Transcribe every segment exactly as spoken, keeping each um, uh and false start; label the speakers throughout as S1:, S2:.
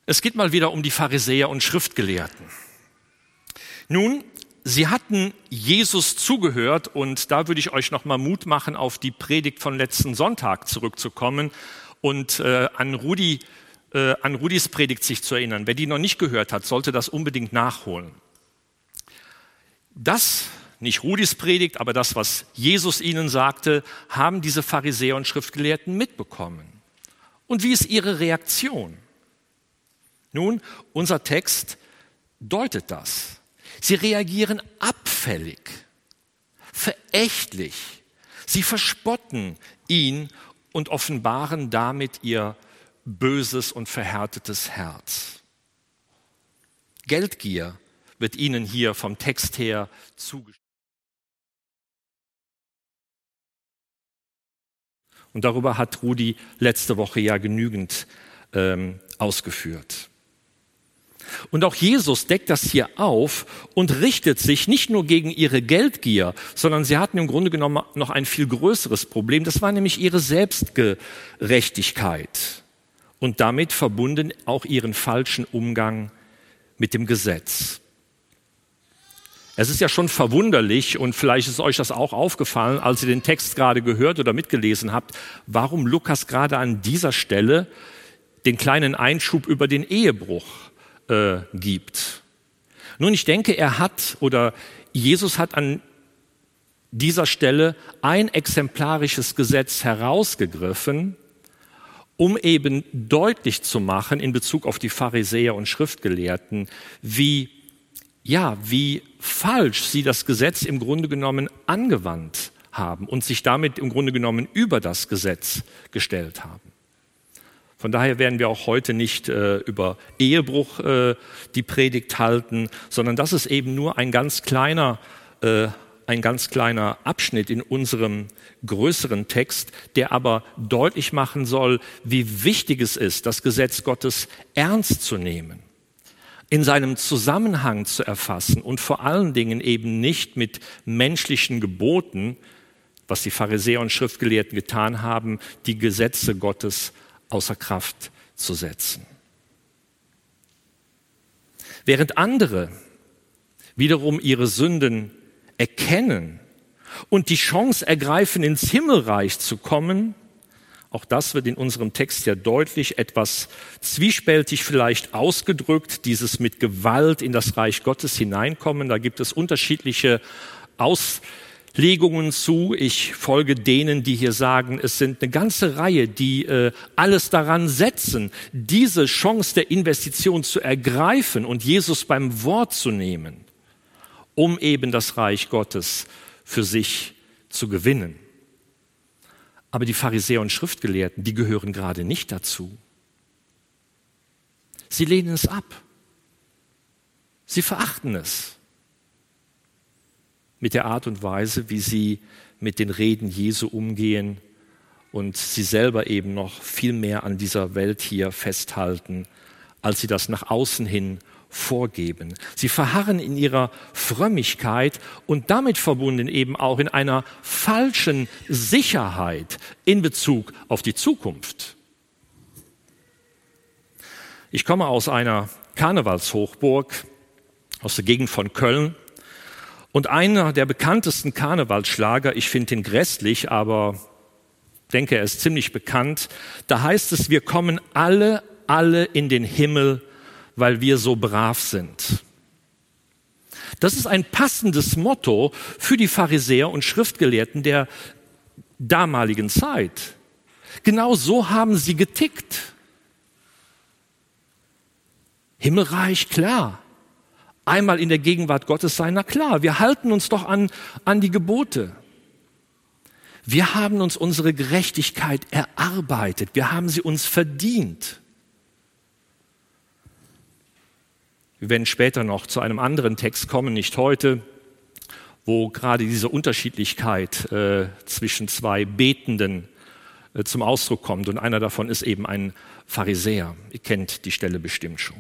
S1: Es geht mal wieder um die Pharisäer und Schriftgelehrten. Nun, sie hatten Jesus zugehört und da würde ich euch noch mal Mut machen, auf die Predigt von letzten Sonntag zurückzukommen und äh, an, Rudi, äh, an Rudis Predigt sich zu erinnern. Wer die noch nicht gehört hat, sollte das unbedingt nachholen. Das, nicht Rudis Predigt, aber das, was Jesus ihnen sagte, haben diese Pharisäer und Schriftgelehrten mitbekommen. Und wie ist ihre Reaktion? Nun, unser Text deutet das. Sie reagieren abfällig, verächtlich. Sie verspotten ihn und offenbaren damit ihr böses und verhärtetes Herz. Geldgier wird ihnen hier vom Text her zugeschrieben. Und darüber hat Rudi letzte Woche ja genügend ähm, ausgeführt. Und auch Jesus deckt das hier auf und richtet sich nicht nur gegen ihre Geldgier, sondern sie hatten im Grunde genommen noch ein viel größeres Problem. Das war nämlich ihre Selbstgerechtigkeit und damit verbunden auch ihren falschen Umgang mit dem Gesetz. Es ist ja schon verwunderlich und vielleicht ist euch das auch aufgefallen, als ihr den Text gerade gehört oder mitgelesen habt, warum Lukas gerade an dieser Stelle den kleinen Einschub über den Ehebruch Äh, gibt. Nun, ich denke, er hat oder Jesus hat an dieser Stelle ein exemplarisches Gesetz herausgegriffen, um eben deutlich zu machen in Bezug auf die Pharisäer und Schriftgelehrten, wie, ja, wie falsch sie das Gesetz im Grunde genommen angewandt haben und sich damit im Grunde genommen über das Gesetz gestellt haben. Von daher werden wir auch heute nicht äh, über Ehebruch äh, die Predigt halten, sondern das ist eben nur ein ganz kleiner, äh, ein ganz kleiner Abschnitt in unserem größeren Text, der aber deutlich machen soll, wie wichtig es ist, das Gesetz Gottes ernst zu nehmen, in seinem Zusammenhang zu erfassen und vor allen Dingen eben nicht mit menschlichen Geboten, was die Pharisäer und Schriftgelehrten getan haben, die Gesetze Gottes außer Kraft zu setzen. Während andere wiederum ihre Sünden erkennen und die Chance ergreifen, ins Himmelreich zu kommen, auch das wird in unserem Text ja deutlich, etwas zwiespältig vielleicht ausgedrückt, dieses mit Gewalt in das Reich Gottes hineinkommen. Da gibt es unterschiedliche Auslegungen zu. Ich folge denen, die hier sagen, es sind eine ganze Reihe, die äh, alles daran setzen, diese Chance der Investition zu ergreifen und Jesus beim Wort zu nehmen, um eben das Reich Gottes für sich zu gewinnen. Aber die Pharisäer und Schriftgelehrten, die gehören gerade nicht dazu. Sie lehnen es ab. Sie verachten es. Mit der Art und Weise, wie sie mit den Reden Jesu umgehen und sie selber eben noch viel mehr an dieser Welt hier festhalten, als sie das nach außen hin vorgeben. Sie verharren in ihrer Frömmigkeit und damit verbunden eben auch in einer falschen Sicherheit in Bezug auf die Zukunft. Ich komme aus einer Karnevalshochburg, aus der Gegend von Köln. Und einer der bekanntesten Karnevalsschlager, ich finde ihn grässlich, aber denke, er ist ziemlich bekannt, da heißt es, wir kommen alle, alle in den Himmel, weil wir so brav sind. Das ist ein passendes Motto für die Pharisäer und Schriftgelehrten der damaligen Zeit. Genau so haben sie getickt. Himmelreich, klar. Einmal in der Gegenwart Gottes sein, na klar, wir halten uns doch an, an die Gebote. Wir haben uns unsere Gerechtigkeit erarbeitet, wir haben sie uns verdient. Wir werden später noch zu einem anderen Text kommen, nicht heute, wo gerade diese Unterschiedlichkeit äh, zwischen zwei Betenden äh, zum Ausdruck kommt. Und einer davon ist eben ein Pharisäer. Ihr kennt die Stelle bestimmt schon.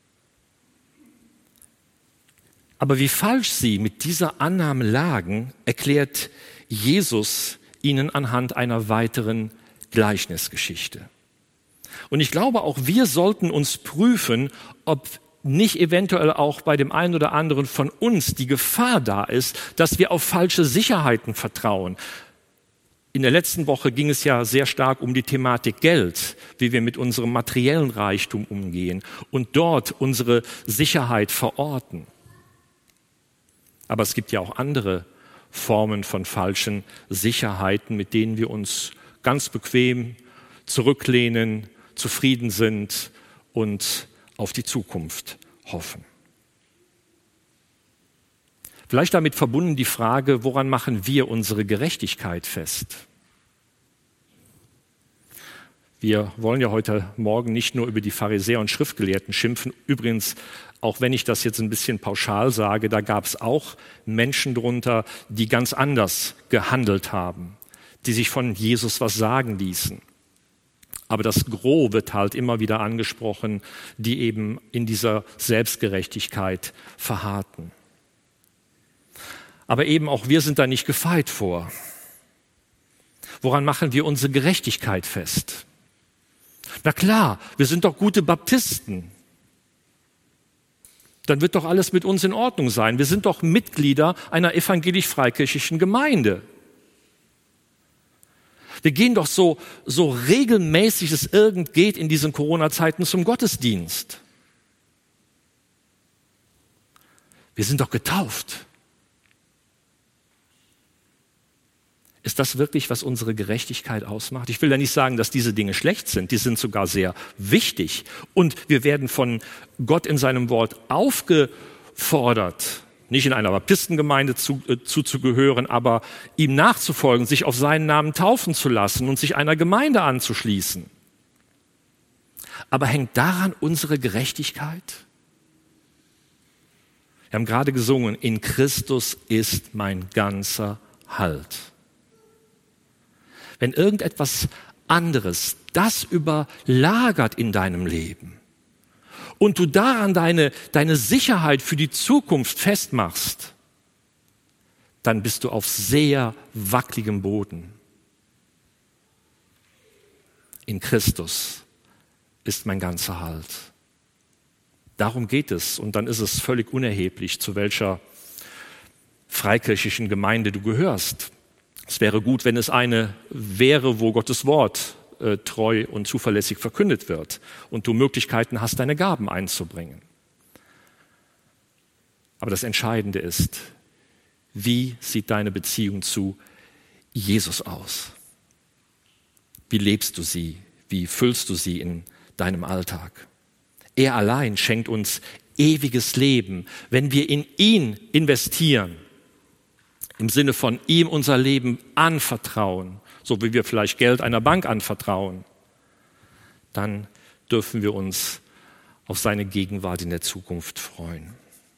S1: Aber wie falsch sie mit dieser Annahme lagen, erklärt Jesus ihnen anhand einer weiteren Gleichnisgeschichte. Und ich glaube, auch wir sollten uns prüfen, ob nicht eventuell auch bei dem einen oder anderen von uns die Gefahr da ist, dass wir auf falsche Sicherheiten vertrauen. In der letzten Woche ging es ja sehr stark um die Thematik Geld, wie wir mit unserem materiellen Reichtum umgehen und dort unsere Sicherheit verorten. Aber es gibt ja auch andere Formen von falschen Sicherheiten, mit denen wir uns ganz bequem zurücklehnen, zufrieden sind und auf die Zukunft hoffen. Vielleicht damit verbunden die Frage, woran machen wir unsere Gerechtigkeit fest? Wir wollen ja heute Morgen nicht nur über die Pharisäer und Schriftgelehrten schimpfen. Übrigens, auch wenn ich das jetzt ein bisschen pauschal sage, da gab es auch Menschen drunter, die ganz anders gehandelt haben, die sich von Jesus was sagen ließen. Aber das Gros wird halt immer wieder angesprochen, die eben in dieser Selbstgerechtigkeit verharrten. Aber eben auch wir sind da nicht gefeit vor. Woran machen wir unsere Gerechtigkeit fest? Na klar, wir sind doch gute Baptisten. Dann wird doch alles mit uns in Ordnung sein. Wir sind doch Mitglieder einer evangelisch-freikirchlichen Gemeinde. Wir gehen doch so, so regelmäßig es irgend geht in diesen Corona-Zeiten zum Gottesdienst. Wir sind doch getauft. Ist das wirklich, was unsere Gerechtigkeit ausmacht? Ich will ja nicht sagen, dass diese Dinge schlecht sind. Die sind sogar sehr wichtig. Und wir werden von Gott in seinem Wort aufgefordert, nicht in einer Baptistengemeinde zu, äh, zuzugehören, aber ihm nachzufolgen, sich auf seinen Namen taufen zu lassen und sich einer Gemeinde anzuschließen. Aber hängt daran unsere Gerechtigkeit? Wir haben gerade gesungen, in Christus ist mein ganzer Halt. Wenn irgendetwas anderes das überlagert in deinem Leben und du daran deine, deine Sicherheit für die Zukunft festmachst, dann bist du auf sehr wackeligem Boden. In Christus ist mein ganzer Halt. Darum geht es. Und dann ist es völlig unerheblich, zu welcher freikirchlichen Gemeinde du gehörst. Es wäre gut, wenn es eine wäre, wo Gottes Wort äh, treu und zuverlässig verkündet wird und du Möglichkeiten hast, deine Gaben einzubringen. Aber das Entscheidende ist, wie sieht deine Beziehung zu Jesus aus? Wie lebst du sie? Wie füllst du sie in deinem Alltag? Er allein schenkt uns ewiges Leben, wenn wir in ihn investieren. Im Sinne von ihm unser Leben anvertrauen, so wie wir vielleicht Geld einer Bank anvertrauen, dann dürfen wir uns auf seine Gegenwart in der Zukunft freuen.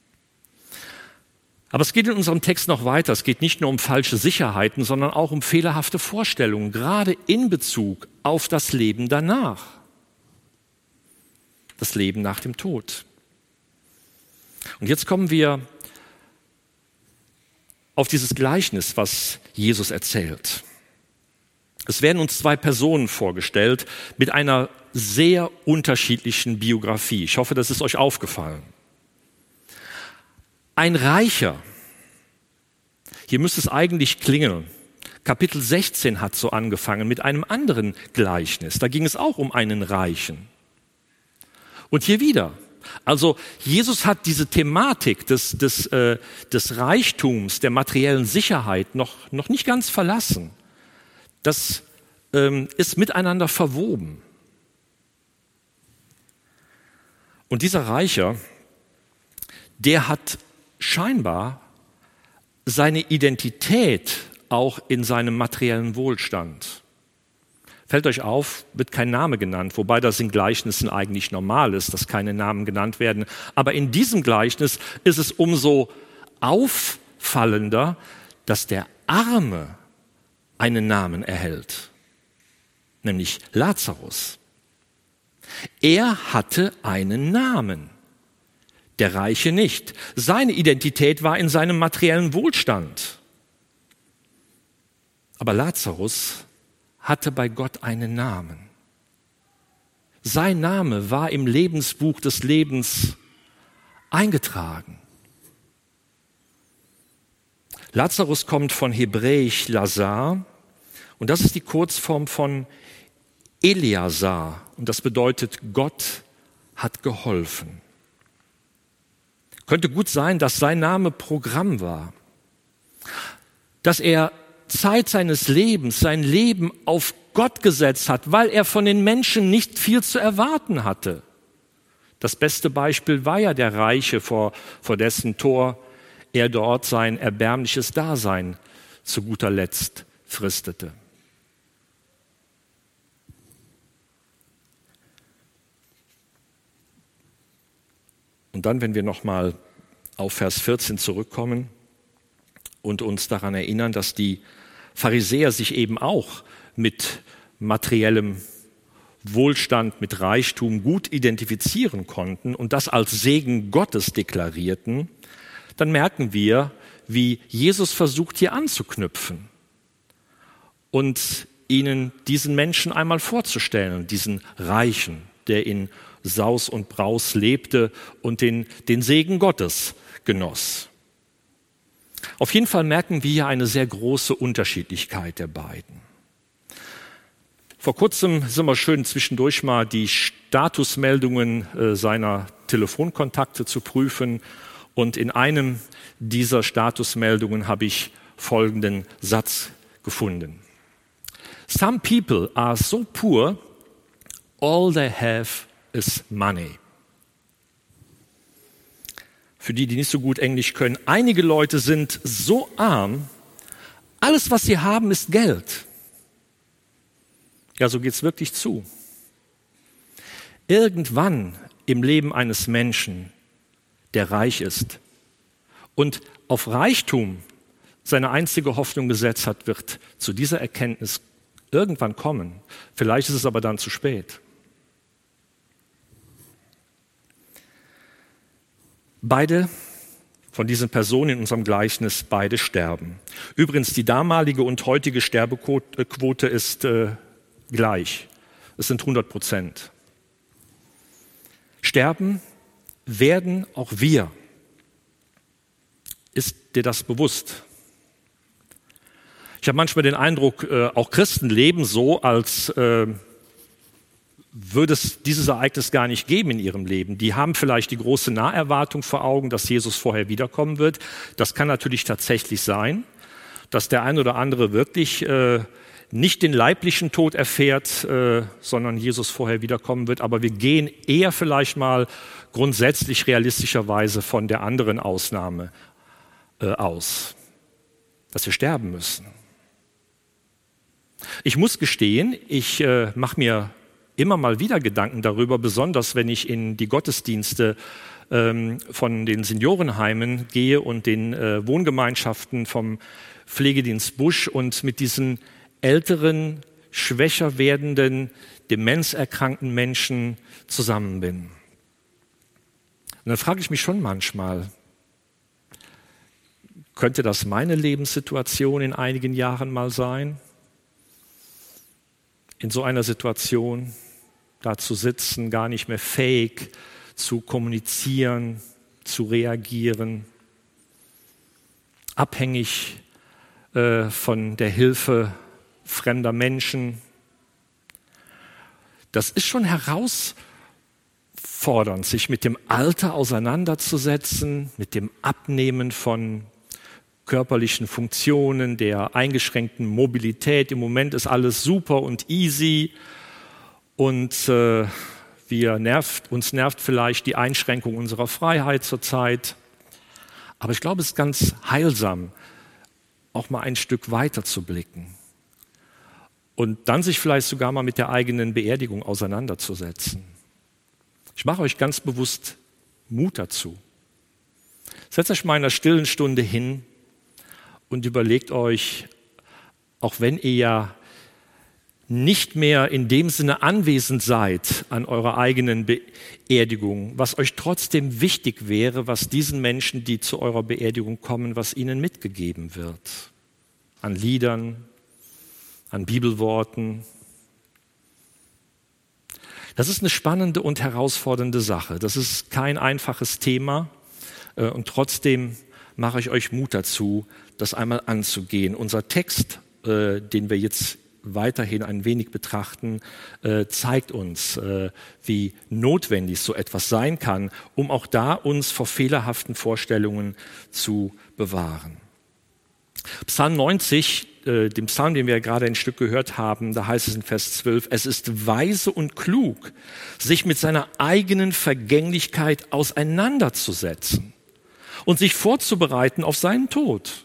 S1: Aber es geht in unserem Text noch weiter. Es geht nicht nur um falsche Sicherheiten, sondern auch um fehlerhafte Vorstellungen, gerade in Bezug auf das Leben danach. Das Leben nach dem Tod. Und jetzt kommen wir auf dieses Gleichnis, was Jesus erzählt. Es werden uns zwei Personen vorgestellt mit einer sehr unterschiedlichen Biografie. Ich hoffe, das ist euch aufgefallen. Ein Reicher, hier müsste es eigentlich klingeln. Kapitel sechzehn hat so angefangen mit einem anderen Gleichnis. Da ging es auch um einen Reichen. Und hier wieder. Also Jesus hat diese Thematik des, des, äh, des Reichtums, der materiellen Sicherheit noch, noch nicht ganz verlassen. Das ähm, ist miteinander verwoben. Und dieser Reicher, der hat scheinbar seine Identität auch in seinem materiellen Wohlstand. Fällt euch auf, wird kein Name genannt, wobei das in Gleichnissen eigentlich normal ist, dass keine Namen genannt werden. Aber in diesem Gleichnis ist es umso auffallender, dass der Arme einen Namen erhält, nämlich Lazarus. Er hatte einen Namen, der Reiche nicht. Seine Identität war in seinem materiellen Wohlstand. Aber Lazarus hatte bei Gott einen Namen. sein Name war im Lebensbuch des Lebens eingetragen. Lazarus kommt von Hebräisch Lazar und das ist die Kurzform von Eleazar und das bedeutet, Gott hat geholfen. Könnte gut sein, dass sein Name Programm war, dass er Zeit seines Lebens, sein Leben auf Gott gesetzt hat, weil er von den Menschen nicht viel zu erwarten hatte. Das beste Beispiel war ja der Reiche, vor, vor dessen Tor er dort sein erbärmliches Dasein zu guter Letzt fristete. Und dann, wenn wir nochmal auf Vers vierzehn zurückkommen und uns daran erinnern, dass die Pharisäer sich eben auch mit materiellem Wohlstand, mit Reichtum gut identifizieren konnten und das als Segen Gottes deklarierten, dann merken wir, wie Jesus versucht, hier anzuknüpfen und ihnen diesen Menschen einmal vorzustellen, diesen Reichen, der in Saus und Braus lebte und den, den Segen Gottes genoss. Auf jeden Fall merken wir hier eine sehr große Unterschiedlichkeit der beiden. Vor kurzem sind wir schön zwischendurch mal die Statusmeldungen äh, seiner Telefonkontakte zu prüfen und in einem dieser Statusmeldungen habe ich folgenden Satz gefunden. Some people are so poor, all they have is money. Für die, die nicht so gut Englisch können, einige Leute sind so arm, alles, was sie haben, ist Geld. Ja, so geht es wirklich zu. Irgendwann im Leben eines Menschen, der reich ist und auf Reichtum seine einzige Hoffnung gesetzt hat, wird zu dieser Erkenntnis irgendwann kommen. Vielleicht ist es aber dann zu spät. Beide von diesen Personen in unserem Gleichnis, beide sterben. Übrigens, die damalige und heutige Sterbequote ist äh, gleich. Es sind hundert Prozent. Sterben werden auch wir. Ist dir das bewusst? Ich habe manchmal den Eindruck, äh, auch Christen leben so, als äh, würde es dieses Ereignis gar nicht geben in ihrem Leben. Die haben vielleicht die große Naherwartung vor Augen, dass Jesus vorher wiederkommen wird. Das kann natürlich tatsächlich sein, dass der ein oder andere wirklich äh, nicht den leiblichen Tod erfährt, äh, sondern Jesus vorher wiederkommen wird. Aber wir gehen eher vielleicht mal grundsätzlich realistischerweise von der anderen Ausnahme äh, aus, dass wir sterben müssen. Ich muss gestehen, ich äh, mache mir immer mal wieder Gedanken darüber, besonders wenn ich in die Gottesdienste ähm, von den Seniorenheimen gehe und den äh, Wohngemeinschaften vom Pflegedienst Busch und mit diesen älteren, schwächer werdenden, demenzerkrankten Menschen zusammen bin. Und dann frage ich mich schon manchmal, könnte das meine Lebenssituation in einigen Jahren mal sein? In so einer Situation da zu sitzen, gar nicht mehr fähig zu kommunizieren, zu reagieren, abhängig äh, von der Hilfe fremder Menschen. Das ist schon herausfordernd, sich mit dem Alter auseinanderzusetzen, mit dem Abnehmen von körperlichen Funktionen, der eingeschränkten Mobilität. Im Moment ist alles super und easy und äh, wir nervt, uns nervt vielleicht die Einschränkung unserer Freiheit zurzeit. Aber ich glaube, es ist ganz heilsam, auch mal ein Stück weiter zu blicken und dann sich vielleicht sogar mal mit der eigenen Beerdigung auseinanderzusetzen. Ich mache euch ganz bewusst Mut dazu. Setzt euch mal in einer stillen Stunde hin und überlegt euch, auch wenn ihr ja nicht mehr in dem Sinne anwesend seid an eurer eigenen Beerdigung, was euch trotzdem wichtig wäre, was diesen Menschen, die zu eurer Beerdigung kommen, was ihnen mitgegeben wird. An Liedern, an Bibelworten. Das ist eine spannende und herausfordernde Sache. Das ist kein einfaches Thema und trotzdem mache ich euch Mut dazu, das einmal anzugehen. Unser Text, den wir jetzt weiterhin ein wenig betrachten, zeigt uns, wie notwendig so etwas sein kann, um auch da uns vor fehlerhaften Vorstellungen zu bewahren. Psalm neunzig, äh, dem Psalm, den wir gerade ein Stück gehört haben, da heißt es in Vers zwölf, es ist weise und klug, sich mit seiner eigenen Vergänglichkeit auseinanderzusetzen und sich vorzubereiten auf seinen Tod.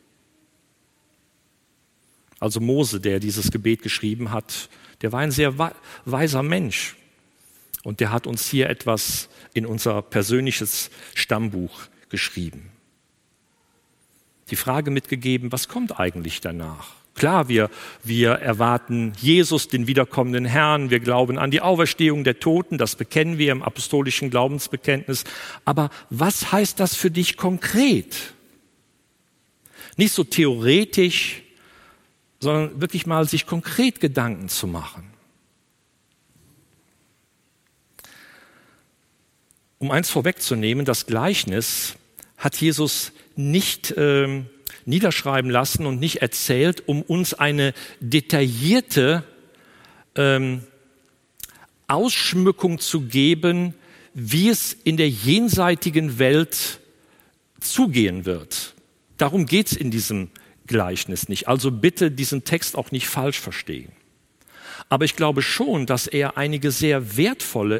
S1: Also Mose, der dieses Gebet geschrieben hat, der war ein sehr weiser Mensch und der hat uns hier etwas in unser persönliches Stammbuch geschrieben. Die Frage mitgegeben, was kommt eigentlich danach? Klar, wir, wir erwarten Jesus, den wiederkommenden Herrn. Wir glauben an die Auferstehung der Toten. Das bekennen wir im apostolischen Glaubensbekenntnis. Aber was heißt das für dich konkret? Nicht so theoretisch, sondern wirklich mal sich konkret Gedanken zu machen. Um eins vorwegzunehmen, das Gleichnis hat Jesus nicht ähm, niederschreiben lassen und nicht erzählt, um uns eine detaillierte ähm, Ausschmückung zu geben, wie es in der jenseitigen Welt zugehen wird. Darum geht es in diesem Gleichnis nicht. Also bitte diesen Text auch nicht falsch verstehen. Aber ich glaube schon, dass er einige sehr wertvolle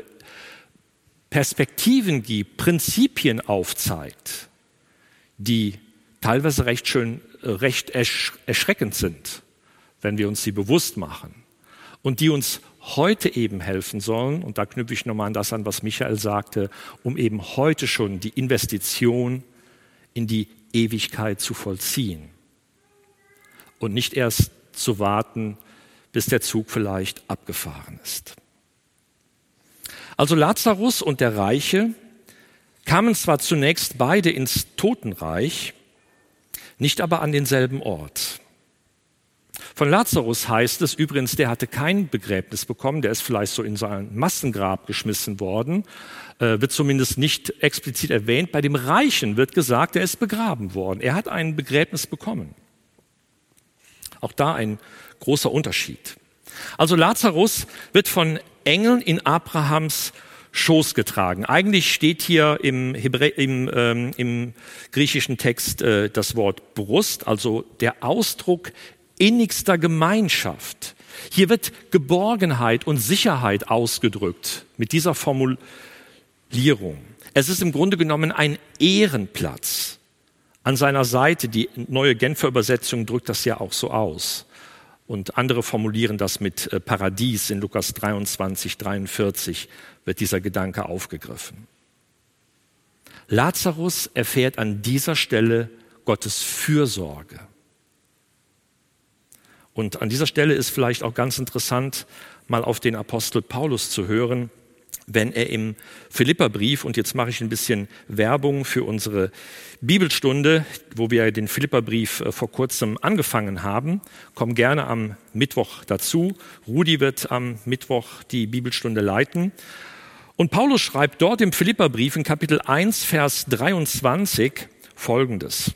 S1: Perspektiven gibt, Prinzipien aufzeigt, die teilweise recht schön, recht erschreckend sind, wenn wir uns sie bewusst machen und die uns heute eben helfen sollen, und da knüpfe ich nochmal an das an, was Michael sagte, um eben heute schon die Investition in die Ewigkeit zu vollziehen und nicht erst zu warten, bis der Zug vielleicht abgefahren ist. Also Lazarus und der Reiche kamen zwar zunächst beide ins Totenreich, nicht aber an denselben Ort. Von Lazarus heißt es übrigens, der hatte kein Begräbnis bekommen, der ist vielleicht so in sein Massengrab geschmissen worden, äh, wird zumindest nicht explizit erwähnt. Bei dem Reichen wird gesagt, er ist begraben worden, er hat ein Begräbnis bekommen. Auch da ein großer Unterschied. Also Lazarus wird von Engeln in Abrahams Schoß getragen. Eigentlich steht hier im, Hebrä im, ähm, im griechischen Text äh, das Wort Brust, also der Ausdruck innigster Gemeinschaft. Hier wird Geborgenheit und Sicherheit ausgedrückt mit dieser Formulierung. Es ist im Grunde genommen ein Ehrenplatz. An seiner Seite, die neue Genfer Übersetzung drückt das ja auch so aus. Und andere formulieren das mit äh, Paradies. In Lukas dreiundzwanzig, dreiundvierzig wird dieser Gedanke aufgegriffen. Lazarus erfährt an dieser Stelle Gottes Fürsorge. Und an dieser Stelle ist vielleicht auch ganz interessant, mal auf den Apostel Paulus zu hören, wenn er im Philipperbrief, und jetzt mache ich ein bisschen Werbung für unsere Bibelstunde, wo wir den Philipperbrief vor kurzem angefangen haben, komm gerne am Mittwoch dazu. Rudi wird am Mittwoch die Bibelstunde leiten. Und Paulus schreibt dort im Philipperbrief in Kapitel eins, Vers dreiundzwanzig Folgendes.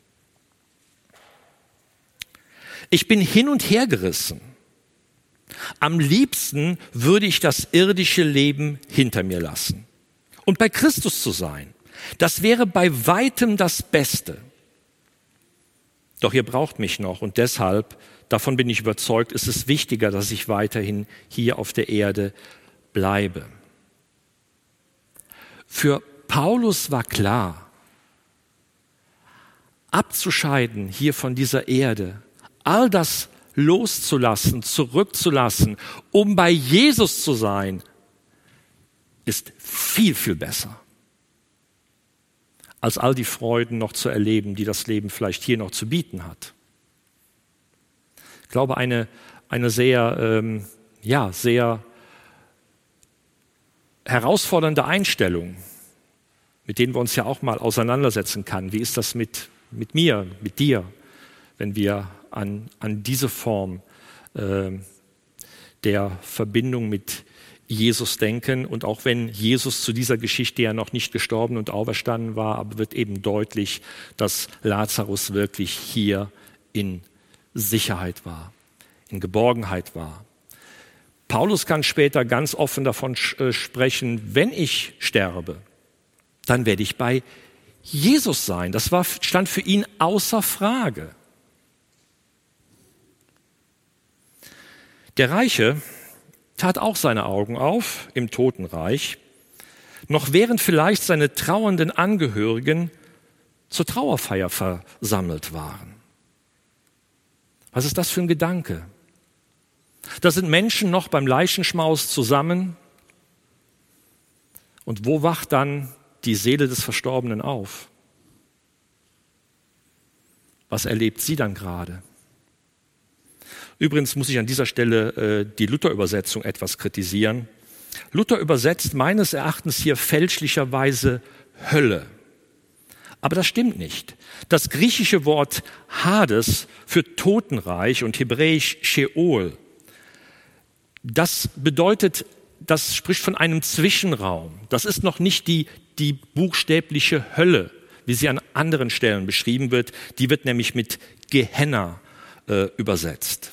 S1: Ich bin hin und her gerissen. Am liebsten würde ich das irdische Leben hinter mir lassen und bei Christus zu sein. Das wäre bei weitem das Beste. Doch ihr braucht mich noch und deshalb, davon bin ich überzeugt, ist es wichtiger, dass ich weiterhin hier auf der Erde bleibe. Für Paulus war klar, abzuscheiden hier von dieser Erde, all das loszulassen, zurückzulassen, um bei Jesus zu sein, ist viel, viel besser, als all die Freuden noch zu erleben, die das Leben vielleicht hier noch zu bieten hat. Ich glaube, eine, eine sehr, ähm, ja, sehr herausfordernde Einstellung, mit denen wir uns ja auch mal auseinandersetzen können. Wie ist das mit, mit mir, mit dir, wenn wir an, an diese Form äh, der Verbindung mit Jesus denken. Und auch wenn Jesus zu dieser Geschichte ja noch nicht gestorben und auferstanden war, aber wird eben deutlich, dass Lazarus wirklich hier in Sicherheit war, in Geborgenheit war. Paulus kann später ganz offen davon sprechen, wenn ich sterbe, dann werde ich bei Jesus sein. Das war, stand für ihn außer Frage. Der Reiche tat auch seine Augen auf im Totenreich, noch während vielleicht seine trauernden Angehörigen zur Trauerfeier versammelt waren. Was ist das für ein Gedanke? Da sind Menschen noch beim Leichenschmaus zusammen. Und wo wacht dann die Seele des Verstorbenen auf? Was erlebt sie dann gerade? Übrigens muss ich an dieser Stelle äh, die Luther-Übersetzung etwas kritisieren. Luther übersetzt meines Erachtens hier fälschlicherweise Hölle. Aber das stimmt nicht. Das griechische Wort Hades für Totenreich und hebräisch Sheol, das bedeutet, das spricht von einem Zwischenraum. Das ist noch nicht die, die buchstäbliche Hölle, wie sie an anderen Stellen beschrieben wird. Die wird nämlich mit Gehenna äh, übersetzt.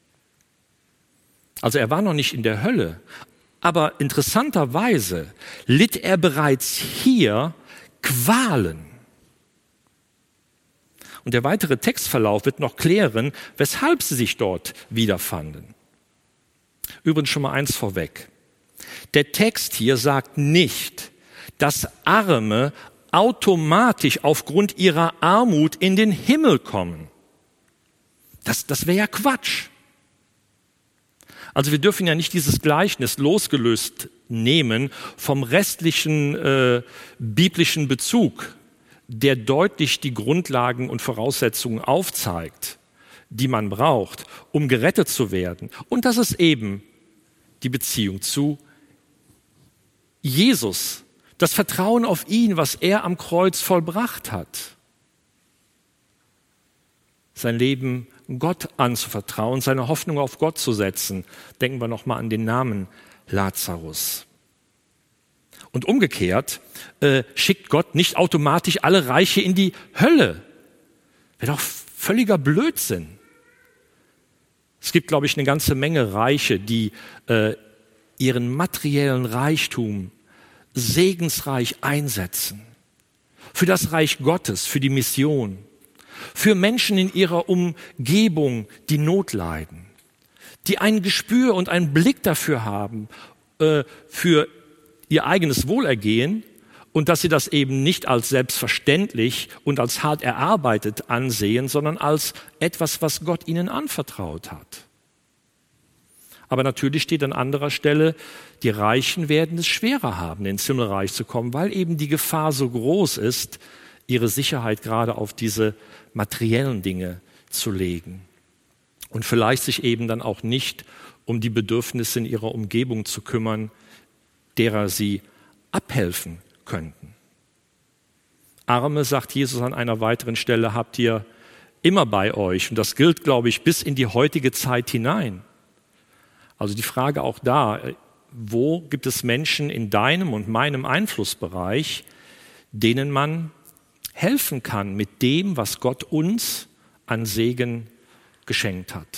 S1: Also er war noch nicht in der Hölle, aber interessanterweise litt er bereits hier Qualen. Und der weitere Textverlauf wird noch klären, weshalb sie sich dort wiederfanden. Übrigens schon mal eins vorweg. Der Text hier sagt nicht, dass Arme automatisch aufgrund ihrer Armut in den Himmel kommen. Das, das wäre ja Quatsch. Also wir dürfen ja nicht dieses Gleichnis losgelöst nehmen vom restlichen äh, biblischen Bezug, der deutlich die Grundlagen und Voraussetzungen aufzeigt, die man braucht, um gerettet zu werden. Und das ist eben die Beziehung zu Jesus, das Vertrauen auf ihn, was er am Kreuz vollbracht hat. Sein Leben Gott anzuvertrauen, seine Hoffnung auf Gott zu setzen. Denken wir nochmal an den Namen Lazarus. Und umgekehrt äh, schickt Gott nicht automatisch alle Reiche in die Hölle. Wäre doch völliger Blödsinn. Es gibt, glaube ich, eine ganze Menge Reiche, die äh, ihren materiellen Reichtum segensreich einsetzen. Für das Reich Gottes, für die Mission. Für Menschen in ihrer Umgebung, die Not leiden. Die ein Gespür und einen Blick dafür haben, äh, für ihr eigenes Wohlergehen und dass sie das eben nicht als selbstverständlich und als hart erarbeitet ansehen, sondern als etwas, was Gott ihnen anvertraut hat. Aber natürlich steht an anderer Stelle, die Reichen werden es schwerer haben, ins Himmelreich zu kommen, weil eben die Gefahr so groß ist, ihre Sicherheit gerade auf diese materiellen Dinge zu legen. Und vielleicht sich eben dann auch nicht um die Bedürfnisse in ihrer Umgebung zu kümmern, derer sie abhelfen könnten. Arme, sagt Jesus an einer weiteren Stelle, habt ihr immer bei euch. Und das gilt, glaube ich, bis in die heutige Zeit hinein. Also die Frage auch da, wo gibt es Menschen in deinem und meinem Einflussbereich, denen man helfen kann mit dem, was Gott uns an Segen geschenkt hat.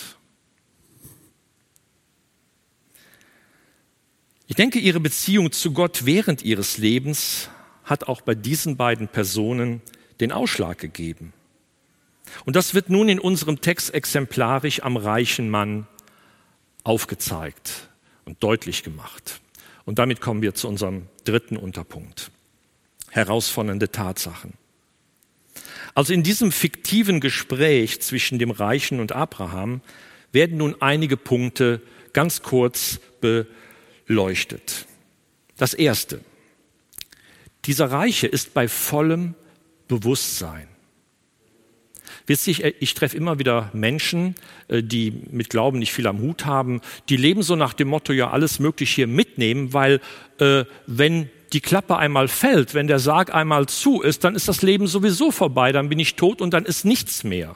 S1: Ich denke, ihre Beziehung zu Gott während ihres Lebens hat auch bei diesen beiden Personen den Ausschlag gegeben. Und das wird nun in unserem Text exemplarisch am reichen Mann aufgezeigt und deutlich gemacht. Und damit kommen wir zu unserem dritten Unterpunkt. Herausfordernde Tatsachen. Also in diesem fiktiven Gespräch zwischen dem Reichen und Abraham werden nun einige Punkte ganz kurz beleuchtet. Das erste: Dieser Reiche ist bei vollem Bewusstsein. Wisst ihr, ich, ich treffe immer wieder Menschen, die mit Glauben nicht viel am Hut haben, die leben so nach dem Motto, ja, alles möglich hier mitnehmen, weil äh, wenn die Klappe einmal fällt, wenn der Sarg einmal zu ist, dann ist das Leben sowieso vorbei, dann bin ich tot und dann ist nichts mehr.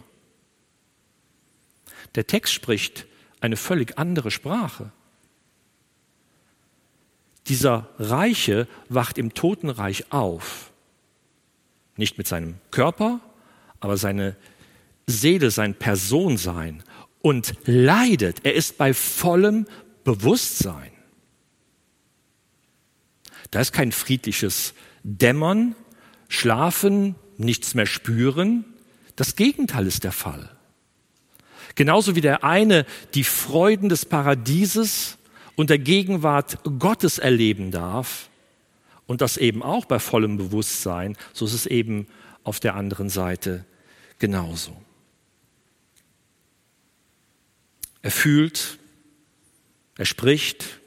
S1: Der Text spricht eine völlig andere Sprache. Dieser Reiche wacht im Totenreich auf. Nicht mit seinem Körper, aber seine Seele, sein Personsein und leidet. Er ist bei vollem Bewusstsein. Da ist kein friedliches Dämmern, Schlafen, nichts mehr spüren. Das Gegenteil ist der Fall. Genauso wie der eine die Freuden des Paradieses und der Gegenwart Gottes erleben darf und das eben auch bei vollem Bewusstsein, so ist es eben auf der anderen Seite genauso. Er fühlt, er spricht.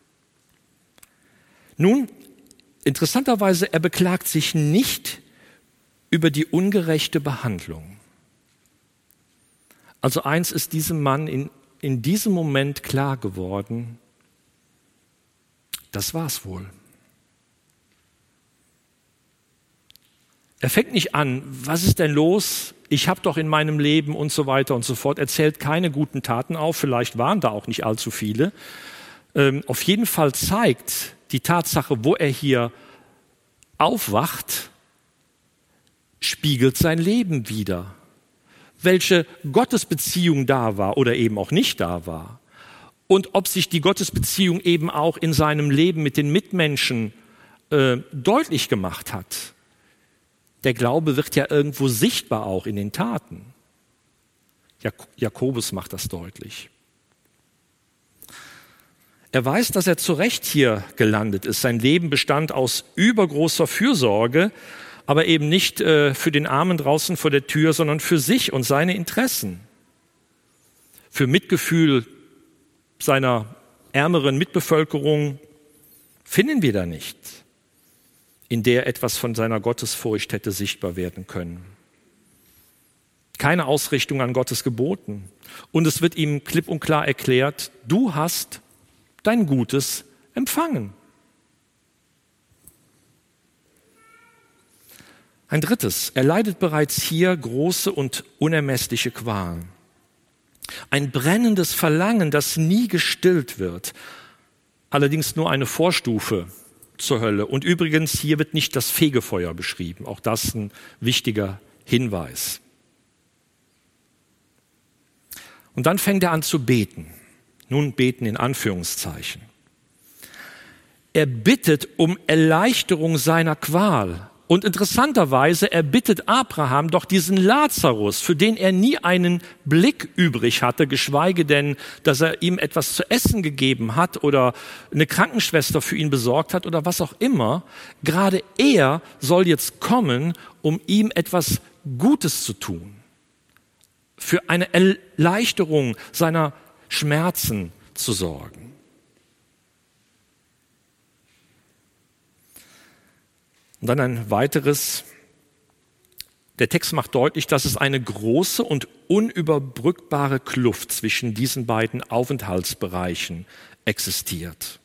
S1: Nun, interessanterweise, er beklagt sich nicht über die ungerechte Behandlung. Also eins ist diesem Mann in, in diesem Moment klar geworden, das war's wohl. Er fängt nicht an, was ist denn los? Ich habe doch in meinem Leben und so weiter und so fort. Er zählt keine guten Taten auf, vielleicht waren da auch nicht allzu viele. Ähm, auf jeden Fall zeigt die Tatsache, wo er hier aufwacht, spiegelt sein Leben wider. Welche Gottesbeziehung da war oder eben auch nicht da war. Und ob sich die Gottesbeziehung eben auch in seinem Leben mit den Mitmenschen äh, deutlich gemacht hat. Der Glaube wird ja irgendwo sichtbar auch in den Taten. Jak- Jakobus macht das deutlich. Er weiß, dass er zu Recht hier gelandet ist. Sein Leben bestand aus übergroßer Fürsorge, aber eben nicht äh, für den Armen draußen vor der Tür, sondern für sich und seine Interessen. Für Mitgefühl seiner ärmeren Mitbevölkerung finden wir da nicht, in der etwas von seiner Gottesfurcht hätte sichtbar werden können. Keine Ausrichtung an Gottes Geboten. Und es wird ihm klipp und klar erklärt, du hast dein Gutes empfangen. Ein drittes, er leidet bereits hier große und unermessliche Qualen. Ein brennendes Verlangen, das nie gestillt wird. Allerdings nur eine Vorstufe zur Hölle. Und übrigens, hier wird nicht das Fegefeuer beschrieben. Auch das ein wichtiger Hinweis. Und dann fängt er an zu beten. Nun beten in Anführungszeichen. Er bittet um Erleichterung seiner Qual. Und interessanterweise, er bittet Abraham doch diesen Lazarus, für den er nie einen Blick übrig hatte, geschweige denn, dass er ihm etwas zu essen gegeben hat oder eine Krankenschwester für ihn besorgt hat oder was auch immer. Gerade er soll jetzt kommen, um ihm etwas Gutes zu tun. Für eine Erleichterung seiner Schmerzen zu sorgen. Und dann ein weiteres. Der Text macht deutlich, dass es eine große und unüberbrückbare Kluft zwischen diesen beiden Aufenthaltsbereichen existiert.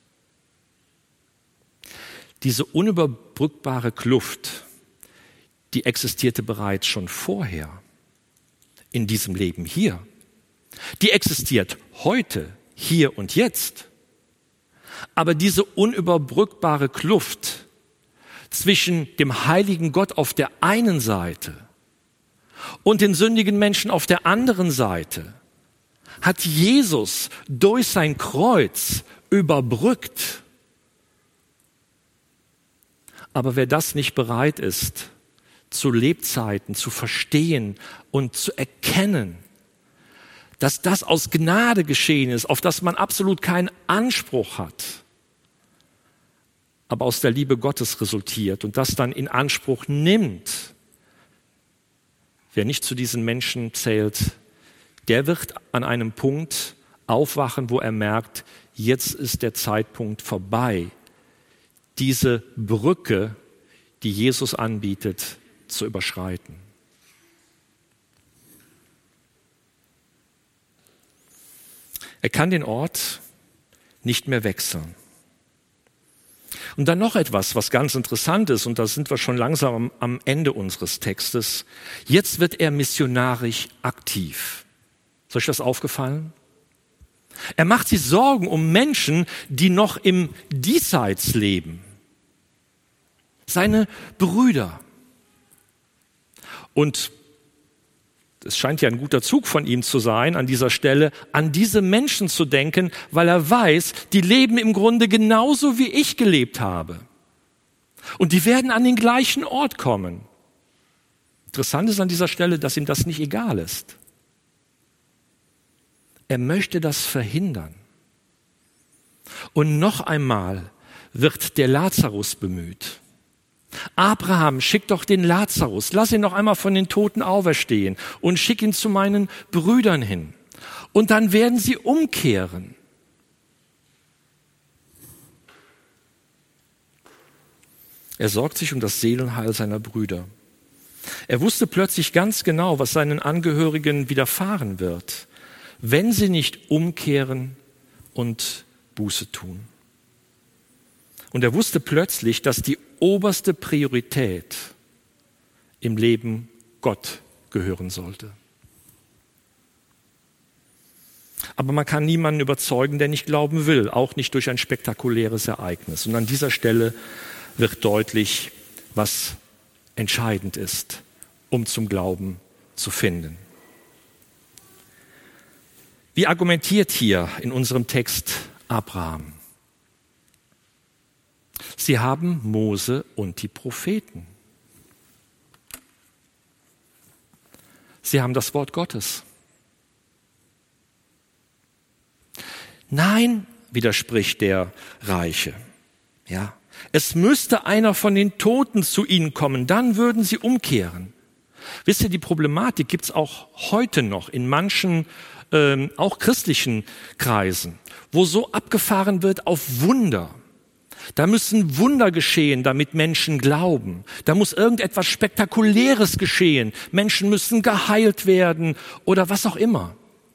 S1: Diese unüberbrückbare Kluft, die existierte bereits schon vorher in diesem Leben hier. Die existiert heute, hier und jetzt. Aber diese unüberbrückbare Kluft zwischen dem heiligen Gott auf der einen Seite und den sündigen Menschen auf der anderen Seite hat Jesus durch sein Kreuz überbrückt. Aber wer das nicht bereit ist, zu Lebzeiten zu verstehen und zu erkennen, dass das aus Gnade geschehen ist, auf das man absolut keinen Anspruch hat, aber aus der Liebe Gottes resultiert und das dann in Anspruch nimmt. Wer nicht zu diesen Menschen zählt, der wird an einem Punkt aufwachen, wo er merkt, jetzt ist der Zeitpunkt vorbei, diese Brücke, die Jesus anbietet, zu überschreiten. Er kann den Ort nicht mehr wechseln. Und dann noch etwas, was ganz interessant ist, und da sind wir schon langsam am Ende unseres Textes. Jetzt wird er missionarisch aktiv. Ist euch das aufgefallen? Er macht sich Sorgen um Menschen, die noch im Diesseits leben. Seine Brüder. Und es scheint ja ein guter Zug von ihm zu sein, an dieser Stelle an diese Menschen zu denken, weil er weiß, die leben im Grunde genauso, wie ich gelebt habe. Und die werden an den gleichen Ort kommen. Interessant ist an dieser Stelle, dass ihm das nicht egal ist. Er möchte das verhindern. Und noch einmal wird der Lazarus bemüht. Abraham, schick doch den Lazarus, lass ihn noch einmal von den Toten auferstehen und schick ihn zu meinen Brüdern hin. Und dann werden sie umkehren. Er sorgt sich um das Seelenheil seiner Brüder. Er wusste plötzlich ganz genau, was seinen Angehörigen widerfahren wird, wenn sie nicht umkehren und Buße tun. Und er wusste plötzlich, dass die oberste Priorität im Leben Gott gehören sollte. Aber man kann niemanden überzeugen, der nicht glauben will, auch nicht durch ein spektakuläres Ereignis. Und an dieser Stelle wird deutlich, was entscheidend ist, um zum Glauben zu finden. Wie argumentiert hier in unserem Text Abraham? Sie haben Mose und die Propheten. Sie haben das Wort Gottes. Nein, widerspricht der Reiche. Ja, es müsste einer von den Toten zu ihnen kommen, dann würden sie umkehren. Wisst ihr, die Problematik gibt es auch heute noch in manchen, ähm, auch christlichen Kreisen, wo so abgefahren wird auf Wunder. Da müssen Wunder geschehen, damit Menschen glauben. Da muss irgendetwas Spektakuläres geschehen. Menschen müssen geheilt werden oder was auch immer.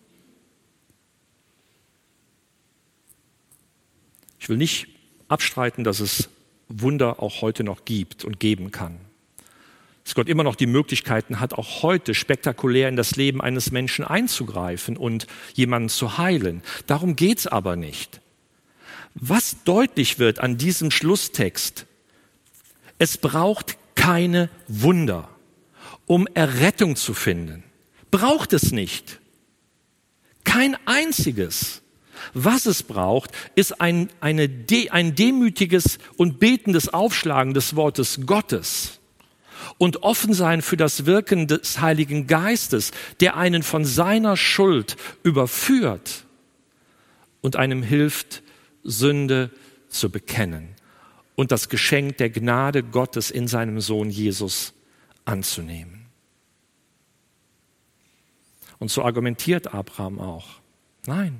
S1: Ich will nicht abstreiten, dass es Wunder auch heute noch gibt und geben kann. Dass Gott immer noch die Möglichkeiten hat, auch heute spektakulär in das Leben eines Menschen einzugreifen und jemanden zu heilen. Darum geht's aber nicht. Was deutlich wird an diesem Schlusstext, es braucht keine Wunder, um Errettung zu finden. Braucht es nicht. Kein einziges. Was es braucht, ist ein, eine, ein demütiges und betendes Aufschlagen des Wortes Gottes und offen sein für das Wirken des Heiligen Geistes, der einen von seiner Schuld überführt und einem hilft, Sünde zu bekennen und das Geschenk der Gnade Gottes in seinem Sohn Jesus anzunehmen. Und so argumentiert Abraham auch. Nein.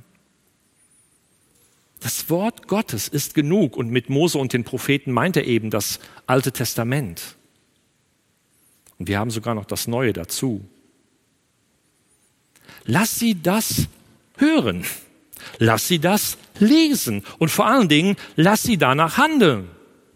S1: Das Wort Gottes ist genug und mit Mose und den Propheten meint er eben das Alte Testament. Und wir haben sogar noch das Neue dazu. Lass sie das hören. Lass sie das lesen und vor allen Dingen, lass sie danach handeln.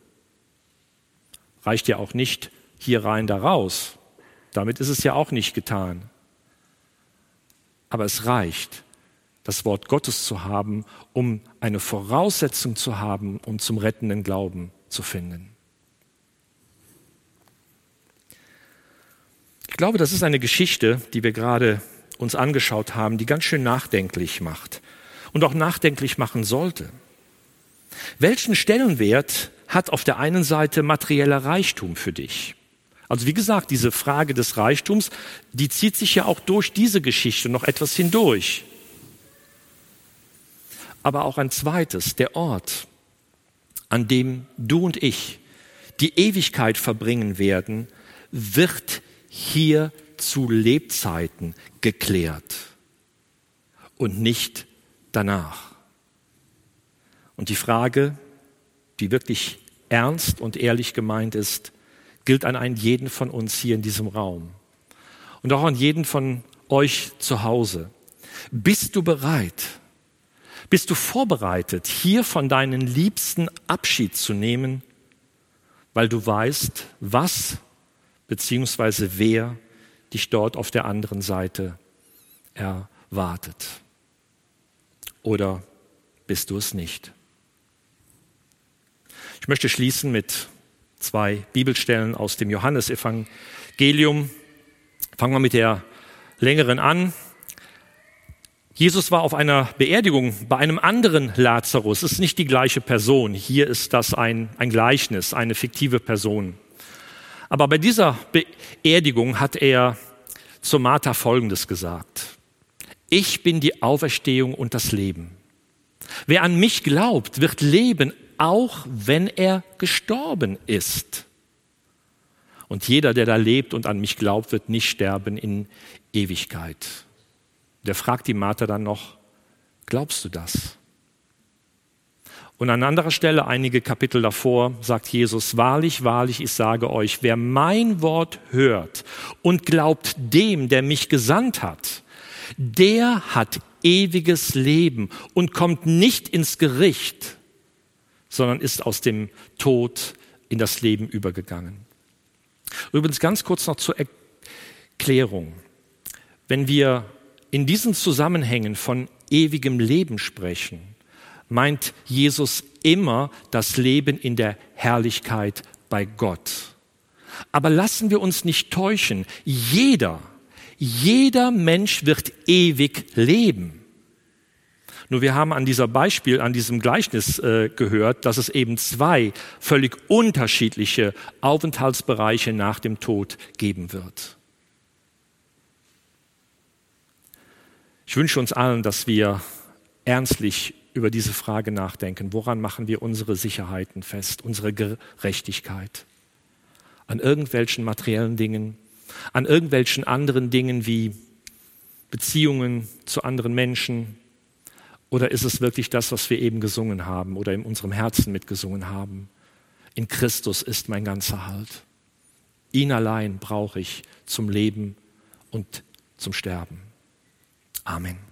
S1: Reicht ja auch nicht hier rein, da raus. Damit ist es ja auch nicht getan. Aber es reicht, das Wort Gottes zu haben, um eine Voraussetzung zu haben, um zum rettenden Glauben zu finden. Ich glaube, das ist eine Geschichte, die wir gerade uns angeschaut haben, die ganz schön nachdenklich macht. Und auch nachdenklich machen sollte. Welchen Stellenwert hat auf der einen Seite materieller Reichtum für dich? Also wie gesagt, diese Frage des Reichtums, die zieht sich ja auch durch diese Geschichte noch etwas hindurch. Aber auch ein zweites, der Ort, an dem du und ich die Ewigkeit verbringen werden, wird hier zu Lebzeiten geklärt und nicht danach. Und die Frage, die wirklich ernst und ehrlich gemeint ist, gilt an einen jeden von uns hier in diesem Raum und auch an jeden von euch zu Hause. Bist du bereit? Bist du vorbereitet, hier von deinen Liebsten Abschied zu nehmen, weil du weißt, was bzw. wer dich dort auf der anderen Seite erwartet? oder bist du es nicht? Ich möchte schließen mit zwei Bibelstellen aus dem Johannesevangelium. Fangen wir mit der längeren an. Jesus war auf einer Beerdigung bei einem anderen Lazarus. Es ist nicht die gleiche Person. Hier ist das ein, ein Gleichnis, eine fiktive Person. Aber bei dieser Beerdigung hat er zu Martha Folgendes gesagt: Ich bin die Auferstehung und das Leben. Wer an mich glaubt, wird leben, auch wenn er gestorben ist. Und jeder, der da lebt und an mich glaubt, wird nicht sterben in Ewigkeit. Der fragt die Martha dann noch: Glaubst du das? Und an anderer Stelle, einige Kapitel davor, sagt Jesus: Wahrlich, wahrlich, ich sage euch, wer mein Wort hört und glaubt dem, der mich gesandt hat, der hat ewiges Leben und kommt nicht ins Gericht, sondern ist aus dem Tod in das Leben übergegangen. Übrigens ganz kurz noch zur Erklärung. Wenn wir in diesen Zusammenhängen von ewigem Leben sprechen, meint Jesus immer das Leben in der Herrlichkeit bei Gott. Aber lassen wir uns nicht täuschen, jeder, jeder Mensch wird ewig leben. Nur wir haben an dieser Beispiel, an diesem Gleichnis äh, gehört, dass es eben zwei völlig unterschiedliche Aufenthaltsbereiche nach dem Tod geben wird. Ich wünsche uns allen, dass wir ernstlich über diese Frage nachdenken. Woran machen wir unsere Sicherheiten fest, unsere Gerechtigkeit? An irgendwelchen materiellen Dingen, an irgendwelchen anderen Dingen wie Beziehungen zu anderen Menschen? Oder ist es wirklich das, was wir eben gesungen haben oder in unserem Herzen mitgesungen haben? In Christus ist mein ganzer Halt. Ihn allein brauche ich zum Leben und zum Sterben. Amen.